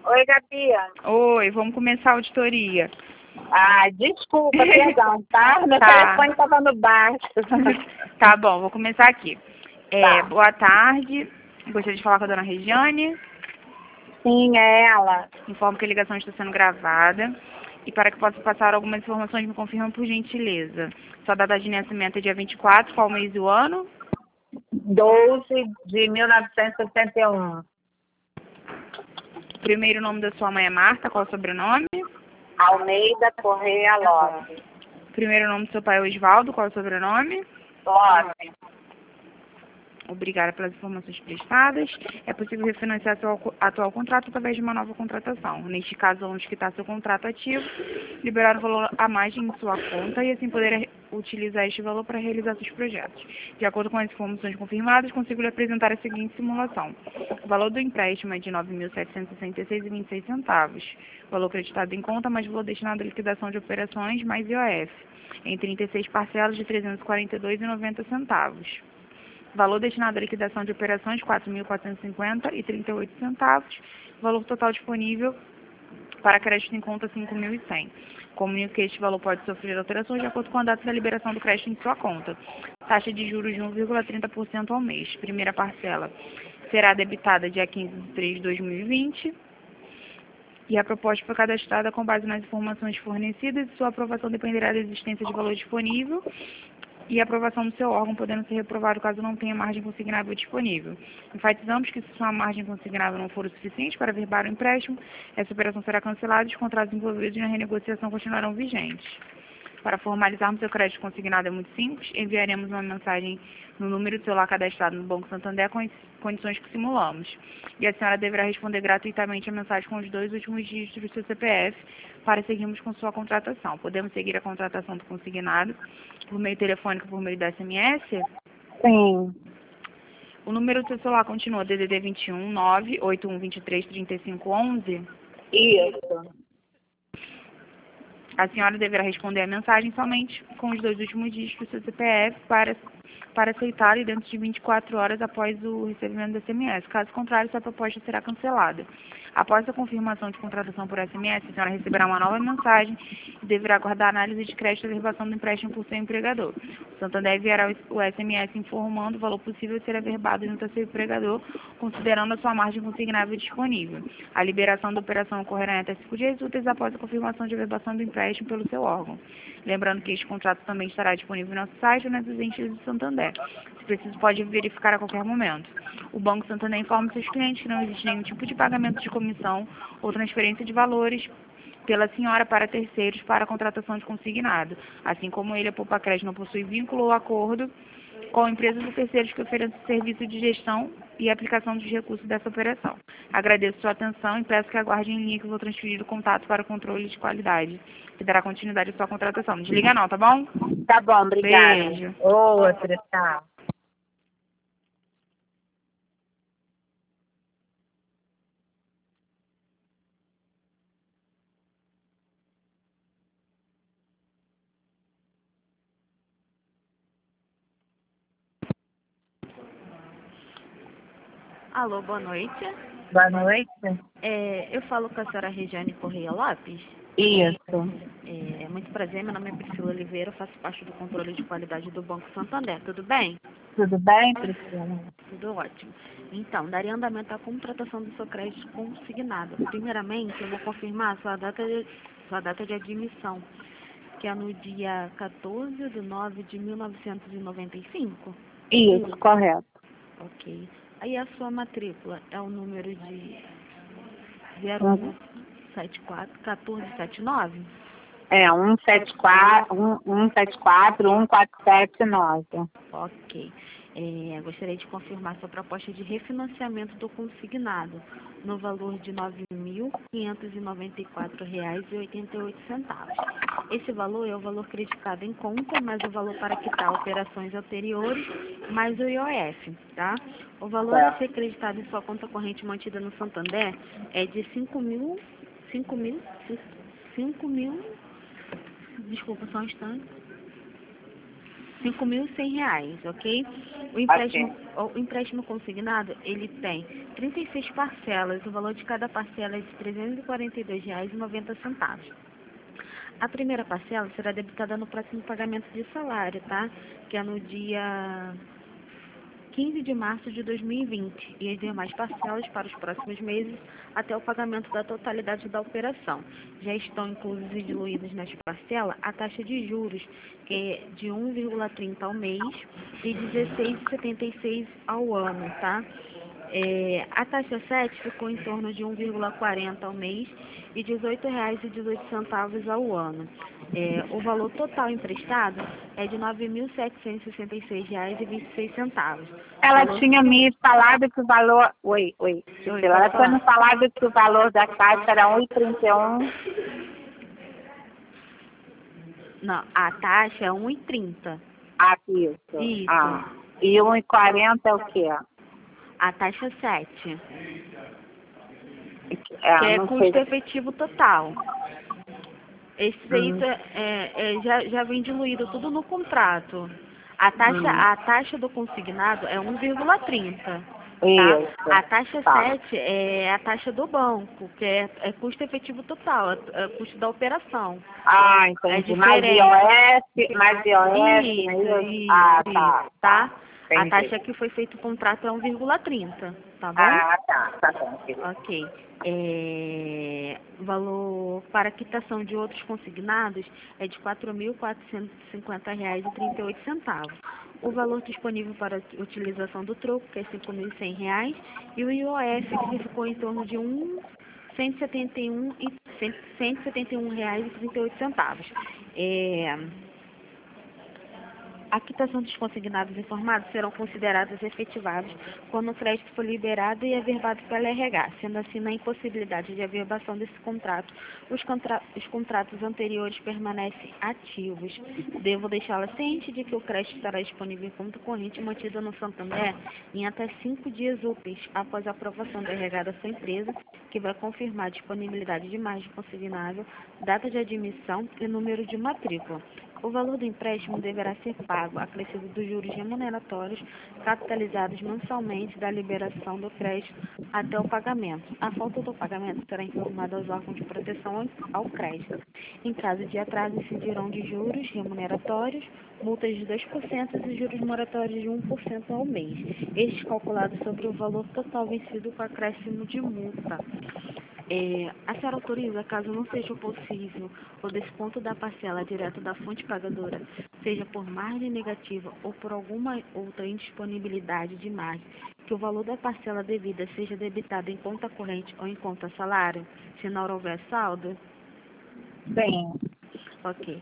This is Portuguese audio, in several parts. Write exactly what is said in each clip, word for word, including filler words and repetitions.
Oi, Gabi. Oi, vamos começar a auditoria. Ah, desculpa, perdão, tá? Meu Tá. telefone estava no baixo. Tá bom, vou começar aqui. É, Tá. Boa tarde, gostaria de falar com a dona Regiane. Sim, é ela. Informo que a ligação está sendo gravada. E para que possa passar algumas informações, me confirma por gentileza. Sua data de nascimento é dia vinte e quatro, qual mês e o ano? doze de mil novecentos e setenta e um. Primeiro nome da sua mãe é Marta, qual é o sobrenome? Almeida Correia Lopes. Primeiro nome do seu pai é Osvaldo, qual é o sobrenome? Lopes. Obrigada pelas informações prestadas. É possível refinanciar seu atual contrato através de uma nova contratação. Neste caso, vamos quitar seu contrato ativo, liberar o valor a mais em sua conta e assim poder utilizar este valor para realizar seus projetos. De acordo com as informações confirmadas, consigo lhe apresentar a seguinte simulação. O valor do empréstimo é de nove mil setecentos e sessenta e seis reais e vinte e seis centavos. Valor creditado em conta, mais valor destinado à liquidação de operações, mais I O F, em trinta e seis parcelas de trezentos e quarenta e dois reais e noventa centavos. Valor destinado à liquidação de operações, quatro mil quatrocentos e cinquenta reais e trinta e oito centavos. Valor total disponível para crédito em conta, cinco mil e cem reais. Comunico que este valor pode sofrer alterações de acordo com a data da liberação do crédito em sua conta. Taxa de juros de um vírgula trinta por cento ao mês. Primeira parcela será debitada dia quinze de três de dois mil e vinte. E a proposta foi cadastrada com base nas informações fornecidas e sua aprovação dependerá da existência de valor disponível e a aprovação do seu órgão, podendo ser reprovado caso não tenha margem consignável disponível. Enfatizamos que se sua margem consignável não for o suficiente para verbar o empréstimo, essa operação será cancelada e os contratos envolvidos na renegociação continuarão vigentes. Para formalizarmos seu crédito consignado é muito simples, enviaremos uma mensagem no número de celular cadastrado no Banco Santander com as condições que simulamos. E a senhora deverá responder gratuitamente a mensagem com os dois últimos dígitos do seu C P F para seguirmos com sua contratação. Podemos seguir a contratação do consignado por meio telefônico, por meio da S M S? Sim. O número do seu celular continua D D D vinte e um, nove oito um dois três, três cinco um um. Isso. A senhora deverá responder a mensagem somente com os dois últimos dígitos do seu C P F para, para aceitá-lo dentro de vinte e quatro horas após o recebimento do S M S. Caso contrário, sua proposta será cancelada. Após a confirmação de contratação por S M S, a senhora receberá uma nova mensagem e deverá aguardar a análise de crédito e averbação do empréstimo por seu empregador. O Santander enviará o S M S informando o valor possível de ser averbado junto ao seu empregador, considerando a sua margem consignável disponível. A liberação da operação ocorrerá em até cinco dias úteis após a confirmação de averbação do empréstimo pelo seu órgão. Lembrando que este contrato também estará disponível no nosso site ou nas agências do Santander. Se preciso, pode verificar a qualquer momento. O Banco Santander informa seus clientes que não existe nenhum tipo de pagamento de comissão ou transferência de valores pela senhora para terceiros para a contratação de consignado. Assim como ele, a Poupa Crédito não possui vínculo ou acordo com empresas ou terceiros que ofereçam serviço de gestão e aplicação dos recursos dessa operação. Agradeço sua atenção e peço que aguarde em linha que eu vou transferir o contato para o controle de qualidade, que dará continuidade à sua contratação. Não desliga não, tá bom? Tá bom, obrigada. Beijo. Outra, tá. Alô, boa noite. Boa noite. É, eu falo com a senhora Regiane Correia Lopes. Isso. É, muito prazer, meu nome é Priscila Oliveira, eu faço parte do controle de qualidade do Banco Santander. Tudo bem? Tudo bem, Priscila? Tudo ótimo. Então, daria andamento à contratação do seu crédito consignado. Primeiramente, eu vou confirmar a sua data de, sua data de admissão, que é no dia quatorze de nove de mil novecentos e noventa e cinco. Isso, correto. Ok. Aí a sua matrícula é o número de Uhum. zero um sete quatro, um quatro sete nove? É, um sete quatro, um, um sete quatro, um quatro sete nove. Ok. É, gostaria de confirmar sua proposta de refinanciamento do consignado no valor de nove mil quinhentos e noventa e quatro reais e oitenta e oito centavos. Esse valor é o valor creditado em conta, mais o valor para quitar operações anteriores, mais o I O F, tá? O valor a ser creditado em sua conta corrente mantida no Santander é de cinco mil, cinco mil, cinco mil, desculpa, só um instante. cinco mil e cem reais, ok? O empréstimo, o empréstimo consignado, ele tem trinta e seis parcelas, o valor de cada parcela é de trezentos e quarenta e dois reais e noventa centavos. A primeira parcela será debitada no próximo pagamento de salário, tá? Que é no dia quinze de março de dois mil e vinte, e as demais parcelas para os próximos meses até o pagamento da totalidade da operação. Já estão inclusos e diluídos nesta parcela a taxa de juros, que é de um vírgula trinta ao mês e dezesseis vírgula setenta e seis ao ano, tá? É, a taxa sete ficou em torno de um vírgula quarenta ao mês e dezoito reais e dezoito centavos ao ano. É, o valor total emprestado é de nove mil setecentos e sessenta e seis reais e vinte e seis centavos. Ela valor... tinha me falado que o valor... Oi, oi. Oi, Ela pode tinha me falar. falado que o valor da taxa era um vírgula trinta e um. Não, a taxa é um vírgula trinta. Ah, isso. Isso. Ah. E um vírgula quarenta é o quê? A taxa sete, É, que é não custo sei. efetivo total. Esse aí Hum. tá- é, é, já, já vem diluído tudo no contrato. A taxa, Hum. a taxa do consignado é um vírgula trinta. Tá? Isso. A taxa Tá. sete é a taxa do banco, que é, é custo efetivo total, é, é custo da operação. Ah, É entendi. Mais diferente. I O S, mais I O S, Isso, não é isso? isso, Ah, isso, tá. tá? A Entendi. taxa que foi feito o contrato é um vírgula trinta, tá bom? Ah, tá. Tá bom, querido. Ok. É, valor para quitação de outros consignados é de quatro mil quatrocentos e cinquenta reais e trinta e oito centavos. O valor disponível para utilização do troco, que é cinco mil e cem reais, e o I O S, que ficou em torno de um cento e setenta e um e cento e setenta e um reais e trinta e oito centavos. É, a quitação dos consignados informados serão considerados efetivados quando o crédito for liberado e averbado pela R H, sendo assim, na impossibilidade de averbação desse contrato, os, contra os contratos anteriores permanecem ativos. Devo deixá-la ciente de que o crédito estará disponível em conta corrente mantida no Santander em até cinco dias úteis após a aprovação da R H da sua empresa, que vai confirmar a disponibilidade de margem consignável, data de admissão e número de matrícula. O valor do empréstimo deverá ser pago, acrescido dos juros remuneratórios capitalizados mensalmente da liberação do crédito até o pagamento. A falta do pagamento será informada aos órgãos de proteção ao crédito. Em caso de atraso, incidirão de juros remuneratórios, multas de dois por cento e juros moratórios de um por cento ao mês, estes calculados sobre o valor total vencido com acréscimo de multa. É, a senhora autoriza, caso não seja possível o desconto da parcela direto da fonte pagadora, seja por margem negativa ou por alguma outra indisponibilidade de margem, que o valor da parcela devida seja debitado em conta corrente ou em conta salário, se não houver saldo? Sim. Ok.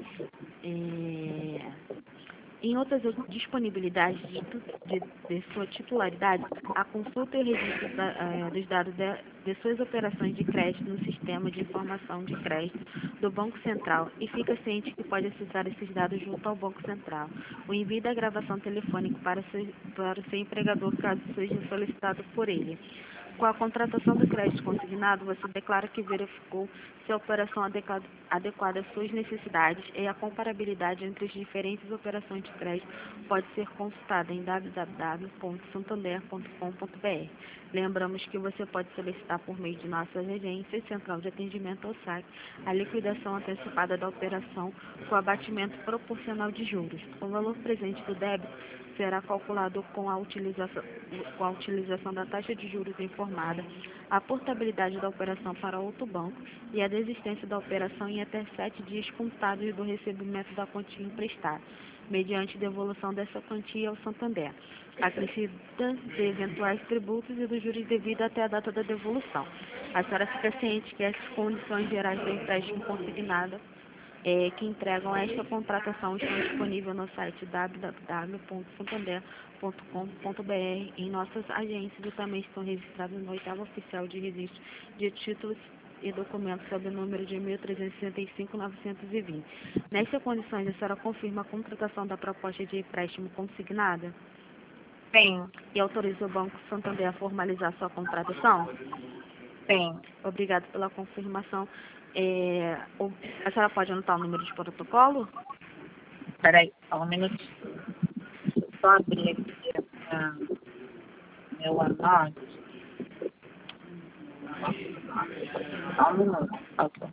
É... Em outras disponibilidades de, de, de sua titularidade, a consulta e o registro da, eh, dos dados de, de suas operações de crédito no Sistema de Informação de Crédito do Banco Central e fica ciente que pode acessar esses dados junto ao Banco Central. O envio da gravação telefônica para, seu, para o seu empregador, caso seja solicitado por ele. Com a contratação do crédito consignado, você declara que verificou se a operação adequada, adequada às suas necessidades e a comparabilidade entre as diferentes operações de crédito pode ser consultada em w w w ponto santander ponto com ponto b r. Lembramos que você pode solicitar por meio de nossas agências, central de atendimento ou saque, a liquidação antecipada da operação com abatimento proporcional de juros. O valor presente do débito será calculado com a utilização, com a utilização da taxa de juros informada, a portabilidade da operação para outro banco e a desistência da operação em até sete dias contados do recebimento da quantia emprestada, mediante devolução dessa quantia ao Santander, acrescida de eventuais tributos e dos juros devidos até a data da devolução. A senhora fica ciente que as condições gerais do empréstimo consignado É, que entregam esta contratação estão disponíveis no site w w w ponto santander ponto com ponto b r. Em nossas agências e também estão registradas no oitavo oficial de registro de títulos e documentos sob o número de mil trezentos e sessenta e cinco ponto novecentos e vinte. Nestas condições, a senhora confirma a contratação da proposta de empréstimo consignada? Sim. E autoriza o Banco Santander a formalizar sua contratação? Sim. Obrigada pela confirmação. É, o, a senhora pode anotar o número de protocolo? Peraí, só um minutinho. só abrir aqui a, meu anúncio. Só um minuto, por favor.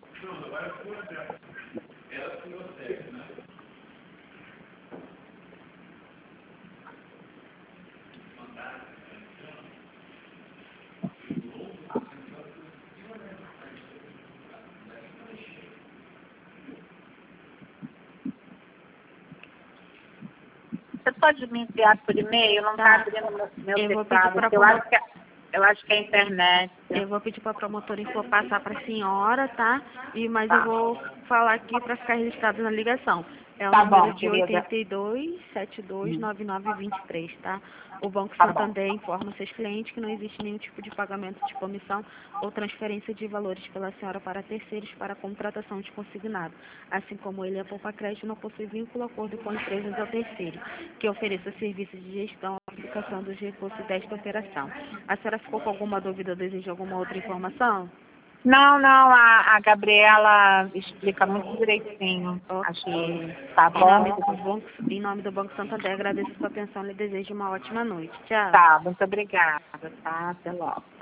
Você pode me enviar por e-mail? Não está Tá. abrindo meu, meu Eu vou pedir teclado. pra Eu promo- acho que é, eu acho que é a internet. Eu vou pedir para a promotora info passar para a senhora, tá? E, mas Tá. eu vou falar aqui para ficar registrado na ligação. É o Tá número bom, de querida. oito dois, sete dois, nove nove dois três, tá? O Banco Tá bom. Santander informa seus clientes que não existe nenhum tipo de pagamento de comissão ou transferência de valores pela senhora para terceiros para a contratação de consignado. Assim como ele, a Poupa Crédito não possui vínculo ou acordo com empresas ou terceiro, que ofereça serviços de gestão ou aplicação dos recursos desta operação. A senhora ficou com alguma dúvida ou deseja alguma outra informação? Não, não, a, a Gabriela explica muito direitinho. Acho que tá Em nome, bom. do banco, em nome do Banco Santander, agradeço a sua atenção e lhe desejo uma ótima noite. Tchau. Tá, muito obrigada, tá? Até logo.